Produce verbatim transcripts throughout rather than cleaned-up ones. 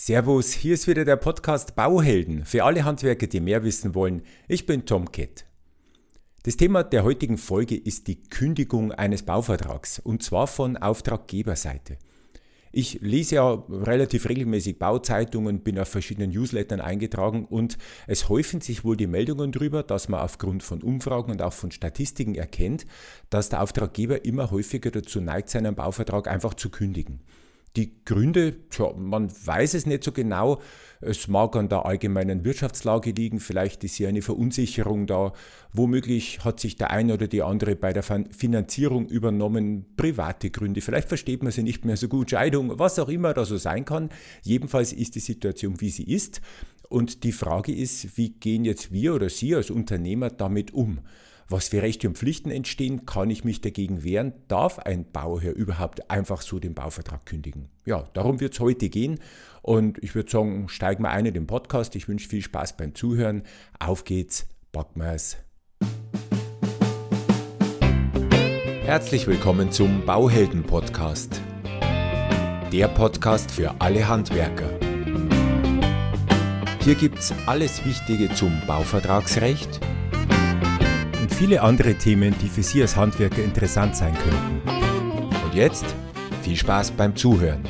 Servus, hier ist wieder der Podcast Bauhelden für alle Handwerker, die mehr wissen wollen. Ich bin Tom Kett. Das Thema der heutigen Folge ist die Kündigung eines Bauvertrags und zwar von Auftraggeberseite. Ich lese ja relativ regelmäßig Bauzeitungen, bin auf verschiedenen Newslettern eingetragen und es häufen sich wohl die Meldungen darüber, dass man aufgrund von Umfragen und auch von Statistiken erkennt, dass der Auftraggeber immer häufiger dazu neigt, seinen Bauvertrag einfach zu kündigen. Die Gründe, tja, man weiß es nicht so genau, es mag an der allgemeinen Wirtschaftslage liegen, vielleicht ist hier eine Verunsicherung da, womöglich hat sich der eine oder die andere bei der Finanzierung übernommen, private Gründe, vielleicht versteht man sie nicht mehr so gut, Scheidung, was auch immer da so sein kann. Jedenfalls ist die Situation, wie sie ist und die Frage ist, wie gehen jetzt wir oder Sie als Unternehmer damit um? Was für Rechte und Pflichten entstehen, kann ich mich dagegen wehren? Darf ein Bauherr überhaupt einfach so den Bauvertrag kündigen? Ja, darum wird es heute gehen und ich würde sagen, steigen wir ein in den Podcast. Ich wünsche viel Spaß beim Zuhören. Auf geht's, packen wir's. Herzlich willkommen zum Bauhelden-Podcast. Der Podcast für alle Handwerker. Hier gibt's alles Wichtige zum Bauvertragsrecht, viele andere Themen, die für Sie als Handwerker interessant sein könnten. Und jetzt viel Spaß beim Zuhören.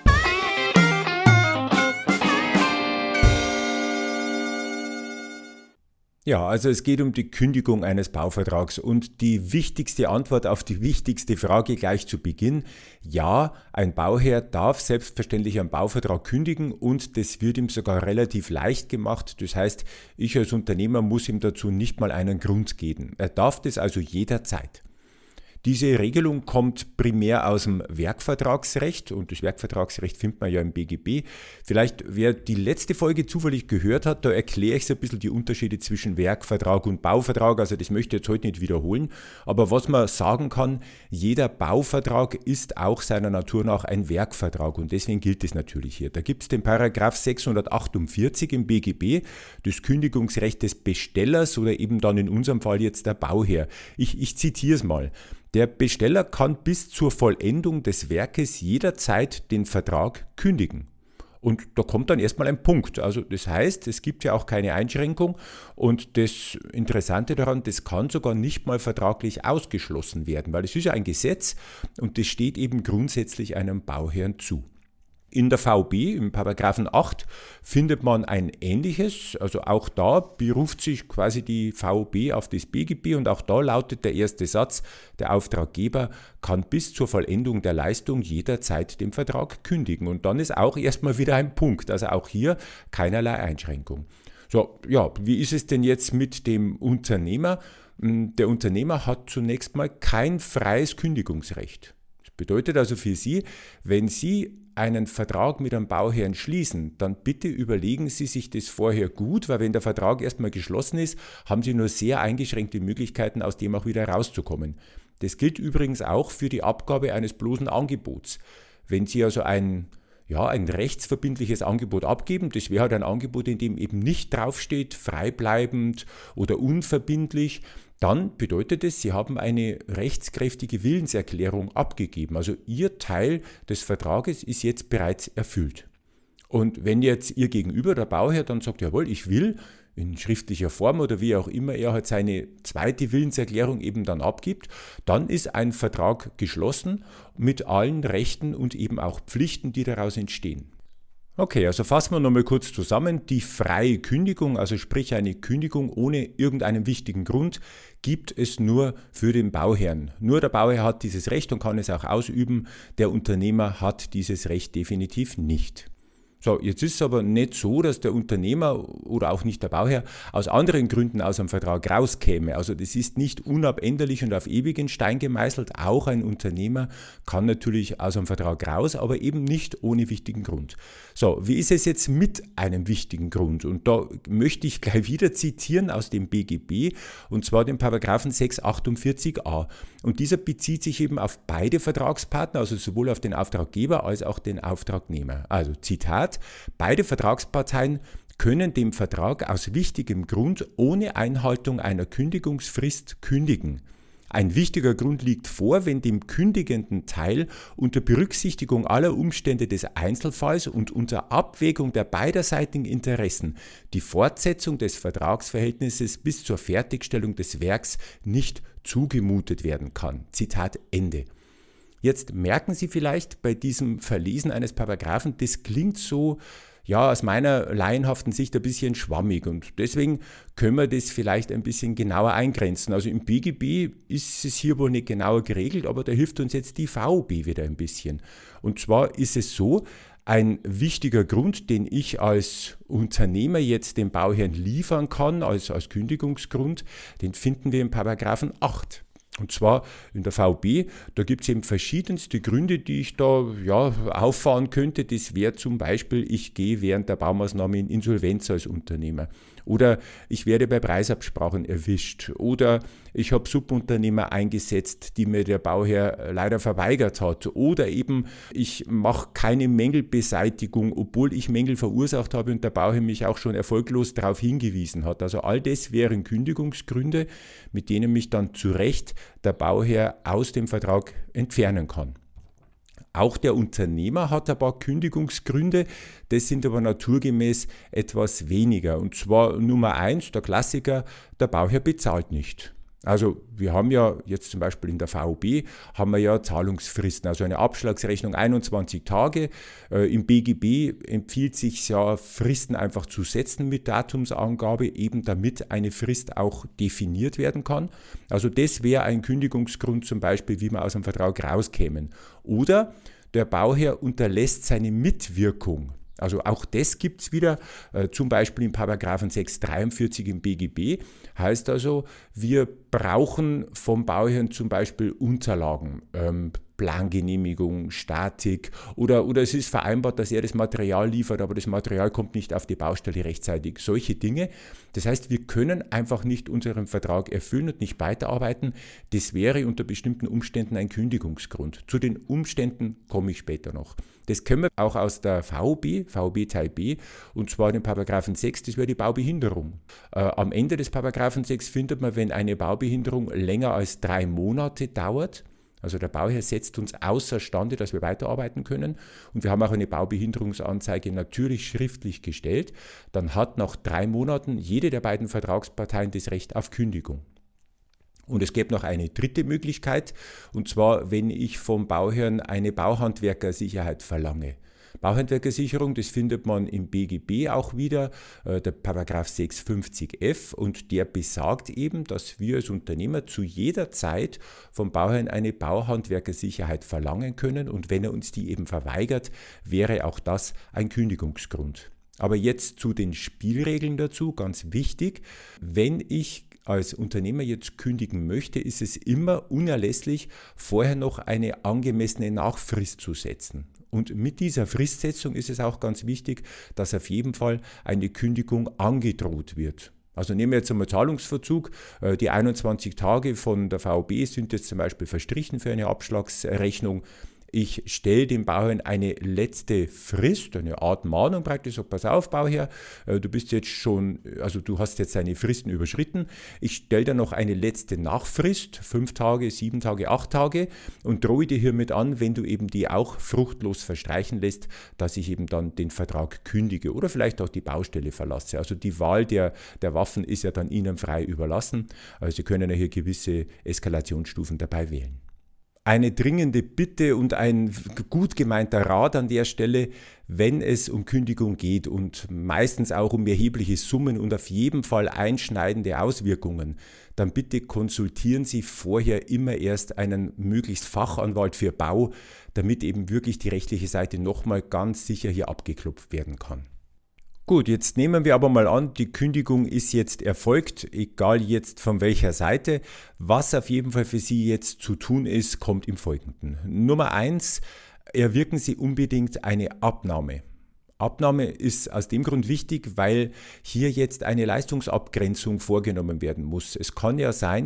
Ja, also es geht um die Kündigung eines Bauvertrags und die wichtigste Antwort auf die wichtigste Frage gleich zu Beginn. Ja, ein Bauherr darf selbstverständlich einen Bauvertrag kündigen und das wird ihm sogar relativ leicht gemacht. Das heißt, ich als Unternehmer muss ihm dazu nicht mal einen Grund geben. Er darf das also jederzeit. Diese Regelung kommt primär aus dem Werkvertragsrecht und das Werkvertragsrecht findet man ja im B G B. Vielleicht, wer die letzte Folge zufällig gehört hat, da erkläre ich so ein bisschen die Unterschiede zwischen Werkvertrag und Bauvertrag, also das möchte ich jetzt heute nicht wiederholen. Aber was man sagen kann, jeder Bauvertrag ist auch seiner Natur nach ein Werkvertrag und deswegen gilt es natürlich hier. Da gibt es den Paragraph sechshundertachtundvierzig im B G B, das Kündigungsrecht des Bestellers oder eben dann in unserem Fall jetzt der Bauherr. Ich, ich zitiere es mal. Der Besteller kann bis zur Vollendung des Werkes jederzeit den Vertrag kündigen. Und da kommt dann erstmal ein Punkt. Also das heißt, es gibt ja auch keine Einschränkung und das Interessante daran, das kann sogar nicht mal vertraglich ausgeschlossen werden, weil es ist ja ein Gesetz und das steht eben grundsätzlich einem Bauherrn zu. In der V B, im Paragraphen acht, findet man ein ähnliches, also auch da beruft sich quasi die V B auf das B G B und auch da lautet der erste Satz, der Auftraggeber kann bis zur Vollendung der Leistung jederzeit den Vertrag kündigen und dann ist auch erstmal wieder ein Punkt, also auch hier keinerlei Einschränkung. So, ja, wie ist es denn jetzt mit dem Unternehmer? Der Unternehmer hat zunächst mal kein freies Kündigungsrecht. Das bedeutet also für Sie, wenn Sie einen Vertrag mit einem Bauherrn schließen, dann bitte überlegen Sie sich das vorher gut, weil wenn der Vertrag erstmal geschlossen ist, haben Sie nur sehr eingeschränkte Möglichkeiten, aus dem auch wieder rauszukommen. Das gilt übrigens auch für die Abgabe eines bloßen Angebots. Wenn Sie also ein, ja, ein rechtsverbindliches Angebot abgeben, das wäre halt ein Angebot, in dem eben nicht draufsteht, freibleibend oder unverbindlich, dann bedeutet es, Sie haben eine rechtskräftige Willenserklärung abgegeben. Also Ihr Teil des Vertrages ist jetzt bereits erfüllt. Und wenn jetzt Ihr Gegenüber, der Bauherr, dann sagt, jawohl, ich will, in schriftlicher Form oder wie auch immer er halt seine zweite Willenserklärung eben dann abgibt, dann ist ein Vertrag geschlossen mit allen Rechten und eben auch Pflichten, die daraus entstehen. Okay, also fassen wir nochmal kurz zusammen. Die freie Kündigung, also sprich eine Kündigung ohne irgendeinen wichtigen Grund, gibt es nur für den Bauherrn. Nur der Bauherr hat dieses Recht und kann es auch ausüben. Der Unternehmer hat dieses Recht definitiv nicht. So, jetzt ist es aber nicht so, dass der Unternehmer oder auch nicht der Bauherr aus anderen Gründen aus einem Vertrag rauskäme. Also das ist nicht unabänderlich und auf ewigen Stein gemeißelt. Auch ein Unternehmer kann natürlich aus einem Vertrag raus, aber eben nicht ohne wichtigen Grund. So, wie ist es jetzt mit einem wichtigen Grund? Und da möchte ich gleich wieder zitieren aus dem B G B und zwar den Paragraphen sechshundertachtundvierzig a. Und dieser bezieht sich eben auf beide Vertragspartner, also sowohl auf den Auftraggeber als auch den Auftragnehmer. Also Zitat: Beide Vertragsparteien können dem Vertrag aus wichtigem Grund ohne Einhaltung einer Kündigungsfrist kündigen. Ein wichtiger Grund liegt vor, wenn dem kündigenden Teil unter Berücksichtigung aller Umstände des Einzelfalls und unter Abwägung der beiderseitigen Interessen die Fortsetzung des Vertragsverhältnisses bis zur Fertigstellung des Werks nicht zugemutet werden kann. Zitat Ende. Jetzt merken Sie vielleicht bei diesem Verlesen eines Paragraphen, das klingt so, ja, aus meiner laienhaften Sicht ein bisschen schwammig und deswegen können wir das vielleicht ein bisschen genauer eingrenzen. Also im B G B ist es hier wohl nicht genauer geregelt, aber da hilft uns jetzt die V O B wieder ein bisschen. Und zwar ist es so, ein wichtiger Grund, den ich als Unternehmer jetzt dem Bauherrn liefern kann, als, als Kündigungsgrund, den finden wir im Paragraphen acht. Und zwar in der V B, da gibt es eben verschiedenste Gründe, die ich da ja, auffahren könnte. Das wäre zum Beispiel, ich gehe während der Baumaßnahme in Insolvenz als Unternehmer. Oder ich werde bei Preisabsprachen erwischt. Oder ich habe Subunternehmer eingesetzt, die mir der Bauherr leider verweigert hat. Oder eben ich mache keine Mängelbeseitigung, obwohl ich Mängel verursacht habe und der Bauherr mich auch schon erfolglos darauf hingewiesen hat. Also all das wären Kündigungsgründe, mit denen mich dann zu Recht der Bauherr aus dem Vertrag entfernen kann. Auch der Unternehmer hat ein paar Kündigungsgründe, das sind aber naturgemäß etwas weniger. Und zwar Nummer eins, der Klassiker, der Bauherr bezahlt nicht. Also wir haben ja jetzt zum Beispiel in der V O B haben wir ja Zahlungsfristen, also eine Abschlagsrechnung einundzwanzig Tage. Äh, Im B G B empfiehlt sich ja, Fristen einfach zu setzen mit Datumsangabe, eben damit eine Frist auch definiert werden kann. Also das wäre ein Kündigungsgrund zum Beispiel, wie wir aus dem Vertrag rauskämen. Oder der Bauherr unterlässt seine Mitwirkung. Also auch das gibt es wieder, äh, zum Beispiel in Paragraphen sechs dreiundvierzig im B G B, heißt also, wir brauchen vom Bauherrn zum Beispiel Unterlagen, ähm, Plangenehmigung, Statik oder, oder es ist vereinbart, dass er das Material liefert, aber das Material kommt nicht auf die Baustelle rechtzeitig. Solche Dinge. Das heißt, wir können einfach nicht unseren Vertrag erfüllen und nicht weiterarbeiten. Das wäre unter bestimmten Umständen ein Kündigungsgrund. Zu den Umständen komme ich später noch. Das können wir auch aus der V O B, V O B Teil B, und zwar in Paragraphen sechs, das wäre die Baubehinderung. Äh, am Ende des Paragraphen sechs findet man, wenn eine Baubehinderung länger als drei Monate dauert, also der Bauherr setzt uns außerstande, dass wir weiterarbeiten können und wir haben auch eine Baubehinderungsanzeige natürlich schriftlich gestellt, dann hat nach drei Monaten jede der beiden Vertragsparteien das Recht auf Kündigung. Und es gibt noch eine dritte Möglichkeit, und zwar, wenn ich vom Bauherrn eine Bauhandwerkersicherheit verlange. Bauhandwerkersicherung, das findet man im B G B auch wieder, äh, der Paragraph sechshundertfünfzig f, und der besagt eben, dass wir als Unternehmer zu jeder Zeit vom Bauherrn eine Bauhandwerkersicherheit verlangen können und wenn er uns die eben verweigert, wäre auch das ein Kündigungsgrund. Aber jetzt zu den Spielregeln dazu, ganz wichtig, wenn ich als Unternehmer jetzt kündigen möchte, ist es immer unerlässlich, vorher noch eine angemessene Nachfrist zu setzen. Und mit dieser Fristsetzung ist es auch ganz wichtig, dass auf jeden Fall eine Kündigung angedroht wird. Also nehmen wir jetzt einmal Zahlungsverzug. Die einundzwanzig Tage von der V O B sind jetzt zum Beispiel verstrichen für eine Abschlagsrechnung. Ich stelle dem Bauherrn eine letzte Frist, eine Art Mahnung praktisch, so pass auf Bauherr, du bist jetzt schon, also du hast jetzt deine Fristen überschritten. Ich stelle dann noch eine letzte Nachfrist, fünf Tage, sieben Tage, acht Tage und drohe dir hiermit an, wenn du eben die auch fruchtlos verstreichen lässt, dass ich eben dann den Vertrag kündige oder vielleicht auch die Baustelle verlasse. Also die Wahl der, der Waffen ist ja dann Ihnen frei überlassen. Also Sie können ja hier gewisse Eskalationsstufen dabei wählen. Eine dringende Bitte und ein gut gemeinter Rat an der Stelle, wenn es um Kündigung geht und meistens auch um erhebliche Summen und auf jeden Fall einschneidende Auswirkungen, dann bitte konsultieren Sie vorher immer erst einen möglichst Fachanwalt für Bau, damit eben wirklich die rechtliche Seite nochmal ganz sicher hier abgeklopft werden kann. Gut, jetzt nehmen wir aber mal an, die Kündigung ist jetzt erfolgt, egal jetzt von welcher Seite. Was auf jeden Fall für Sie jetzt zu tun ist, kommt im Folgenden. Nummer eins, erwirken Sie unbedingt eine Abnahme. Abnahme ist aus dem Grund wichtig, weil hier jetzt eine Leistungsabgrenzung vorgenommen werden muss. Es kann ja sein,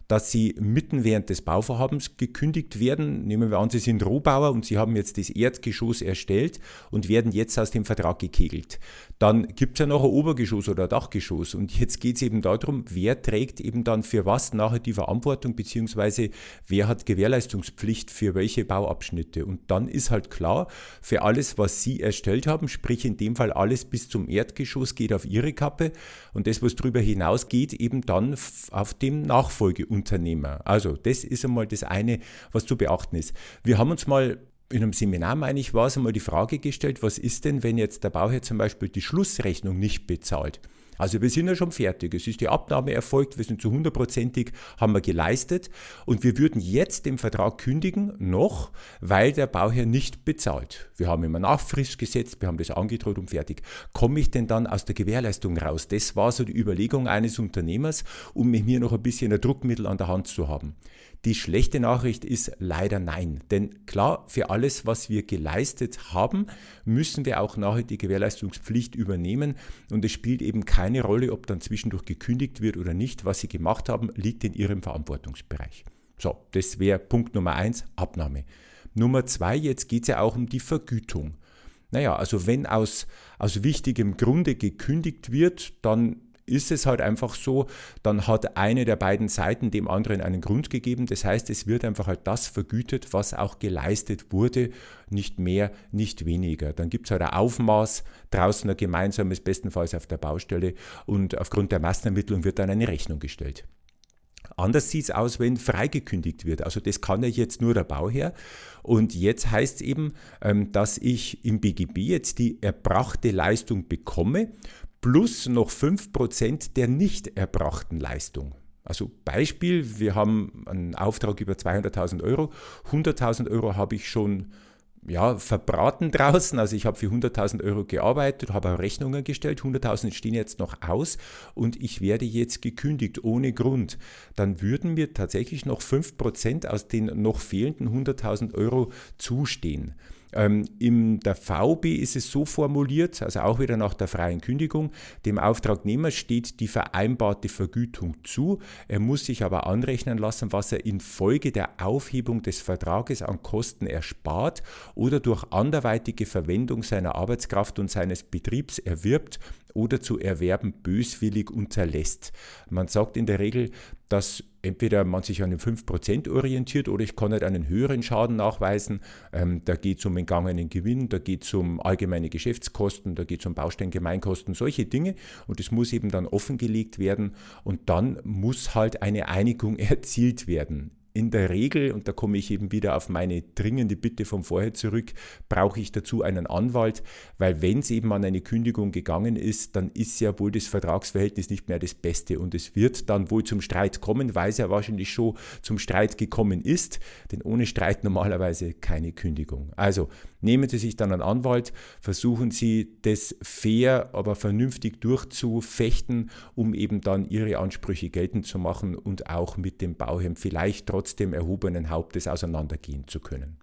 dass Sie mitten während des Bauvorhabens gekündigt werden. Nehmen wir an, Sie sind Rohbauer und Sie haben jetzt das Erdgeschoss erstellt und werden jetzt aus dem Vertrag gekegelt. Dann gibt es ja noch ein Obergeschoss oder ein Dachgeschoss und jetzt geht es eben darum, wer trägt eben dann für was nachher die Verantwortung, beziehungsweise wer hat Gewährleistungspflicht für welche Bauabschnitte. Und dann ist halt klar, für alles, was Sie erstellt haben, sprich in dem Fall alles bis zum Erdgeschoss, geht auf Ihre Kappe und das, was darüber hinaus geht, eben dann auf dem Nachfolgeunternehmer. Also das ist einmal das eine, was zu beachten ist. Wir haben uns mal in einem Seminar, meine ich, war es einmal die Frage gestellt, was ist denn, wenn jetzt der Bauherr zum Beispiel die Schlussrechnung nicht bezahlt? Also wir sind ja schon fertig, es ist die Abnahme erfolgt, wir sind zu hundertprozentig, haben wir geleistet und wir würden jetzt den Vertrag kündigen, noch, weil der Bauherr nicht bezahlt. Wir haben immer Nachfrist gesetzt, wir haben das angedroht und fertig. Komme ich denn dann aus der Gewährleistung raus? Das war so die Überlegung eines Unternehmers, um mit mir noch ein bisschen ein Druckmittel an der Hand zu haben. Die schlechte Nachricht ist leider nein, denn klar, für alles, was wir geleistet haben, müssen wir auch nachher die Gewährleistungspflicht übernehmen und es spielt eben keine Rolle, ob dann zwischendurch gekündigt wird oder nicht. Was Sie gemacht haben, liegt in Ihrem Verantwortungsbereich. So, das wäre Punkt Nummer eins, Abnahme. Nummer zwei, jetzt geht es ja auch um die Vergütung. Naja, also wenn aus, aus wichtigem Grunde gekündigt wird, dann ist es halt einfach so, dann hat eine der beiden Seiten dem anderen einen Grund gegeben. Das heißt, es wird einfach halt das vergütet, was auch geleistet wurde, nicht mehr, nicht weniger. Dann gibt es halt ein Aufmaß, draußen ein gemeinsames, bestenfalls auf der Baustelle und aufgrund der Massenermittlung wird dann eine Rechnung gestellt. Anders sieht es aus, wenn freigekündigt wird. Also das kann ja jetzt nur der Bauherr. Und jetzt heißt es eben, dass ich im B G B jetzt die erbrachte Leistung bekomme, plus noch fünf Prozent der nicht erbrachten Leistung. Also Beispiel, wir haben einen Auftrag über zweihunderttausend Euro, hunderttausend Euro habe ich schon ja, verbraten draußen, also ich habe für hunderttausend Euro gearbeitet, habe auch Rechnungen gestellt, hunderttausend stehen jetzt noch aus und ich werde jetzt gekündigt ohne Grund. Dann würden mir tatsächlich noch fünf Prozent aus den noch fehlenden hunderttausend Euro zustehen. Ähm, in der V B ist es so formuliert, also auch wieder nach der freien Kündigung, dem Auftragnehmer steht die vereinbarte Vergütung zu, er muss sich aber anrechnen lassen, was er infolge der Aufhebung des Vertrages an Kosten erspart oder durch anderweitige Verwendung seiner Arbeitskraft und seines Betriebs erwirbt oder zu erwerben böswillig unterlässt. Man sagt in der Regel, dass entweder man sich an den fünf Prozent orientiert oder ich kann nicht einen höheren Schaden nachweisen. Ähm, da geht es um entgangenen Gewinn, da geht es um allgemeine Geschäftskosten, da geht es um Baustellengemeinkosten, solche Dinge. Und das muss eben dann offengelegt werden und dann muss halt eine Einigung erzielt werden. In der Regel, und da komme ich eben wieder auf meine dringende Bitte von vorher zurück, brauche ich dazu einen Anwalt, weil wenn es eben an eine Kündigung gegangen ist, dann ist ja wohl das Vertragsverhältnis nicht mehr das Beste und es wird dann wohl zum Streit kommen, weil es ja wahrscheinlich schon zum Streit gekommen ist, denn ohne Streit normalerweise keine Kündigung. Also nehmen Sie sich dann einen Anwalt, versuchen Sie das fair, aber vernünftig durchzufechten, um eben dann Ihre Ansprüche geltend zu machen und auch mit dem Bauherrn vielleicht trotzdem trotzdem erhobenen Hauptes auseinandergehen zu können.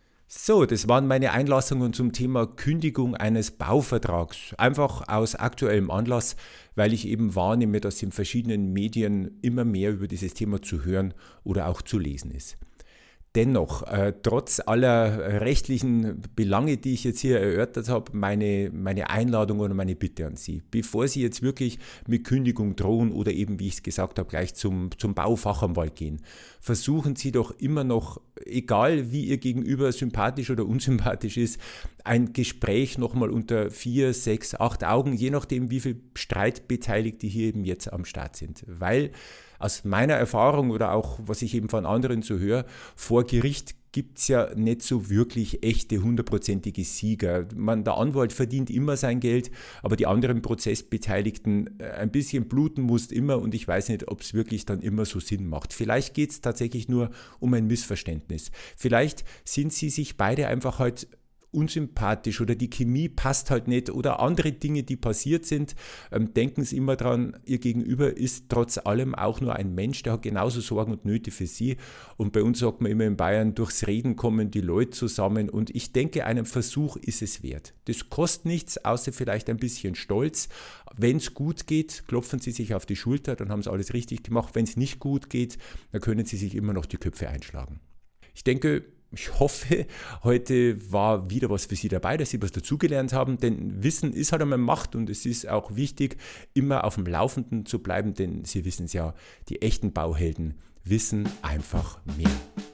So, das waren meine Einlassungen zum Thema Kündigung eines Bauvertrags. Einfach aus aktuellem Anlass, weil ich eben wahrnehme, dass in verschiedenen Medien immer mehr über dieses Thema zu hören oder auch zu lesen ist. Dennoch, äh, trotz aller rechtlichen Belange, die ich jetzt hier erörtert habe, meine, meine Einladung oder meine Bitte an Sie. Bevor Sie jetzt wirklich mit Kündigung drohen oder eben, wie ich es gesagt habe, gleich zum, zum Baufachanwalt gehen, versuchen Sie doch immer noch, egal wie Ihr Gegenüber sympathisch oder unsympathisch ist, ein Gespräch nochmal unter vier, sechs, acht Augen, je nachdem, wie viele Streitbeteiligte hier eben jetzt am Start sind. Weil aus meiner Erfahrung oder auch, was ich eben von anderen so höre, vor Gericht gibt es ja nicht so wirklich echte hundertprozentige Sieger. Man, der Anwalt verdient immer sein Geld, aber die anderen Prozessbeteiligten, ein bisschen bluten muss immer und ich weiß nicht, ob es wirklich dann immer so Sinn macht. Vielleicht geht es tatsächlich nur um ein Missverständnis. Vielleicht sind sie sich beide einfach halt unsympathisch oder die Chemie passt halt nicht oder andere Dinge, die passiert sind, ähm, denken Sie immer dran, Ihr Gegenüber ist trotz allem auch nur ein Mensch, der hat genauso Sorgen und Nöte für Sie. Und bei uns sagt man immer in Bayern, durchs Reden kommen die Leute zusammen und ich denke, einen Versuch ist es wert. Das kostet nichts, außer vielleicht ein bisschen Stolz. Wenn es gut geht, klopfen Sie sich auf die Schulter, dann haben Sie alles richtig gemacht. Wenn es nicht gut geht, dann können Sie sich immer noch die Köpfe einschlagen. Ich denke, ich hoffe, heute war wieder was für Sie dabei, dass Sie was dazugelernt haben, denn Wissen ist halt einmal Macht und es ist auch wichtig, immer auf dem Laufenden zu bleiben, denn Sie wissen es ja, die echten Bauhelden wissen einfach mehr.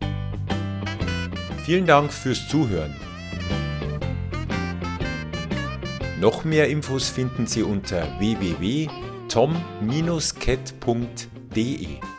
Vielen Dank fürs Zuhören. Noch mehr Infos finden Sie unter w w w punkt tom dash cat punkt d e.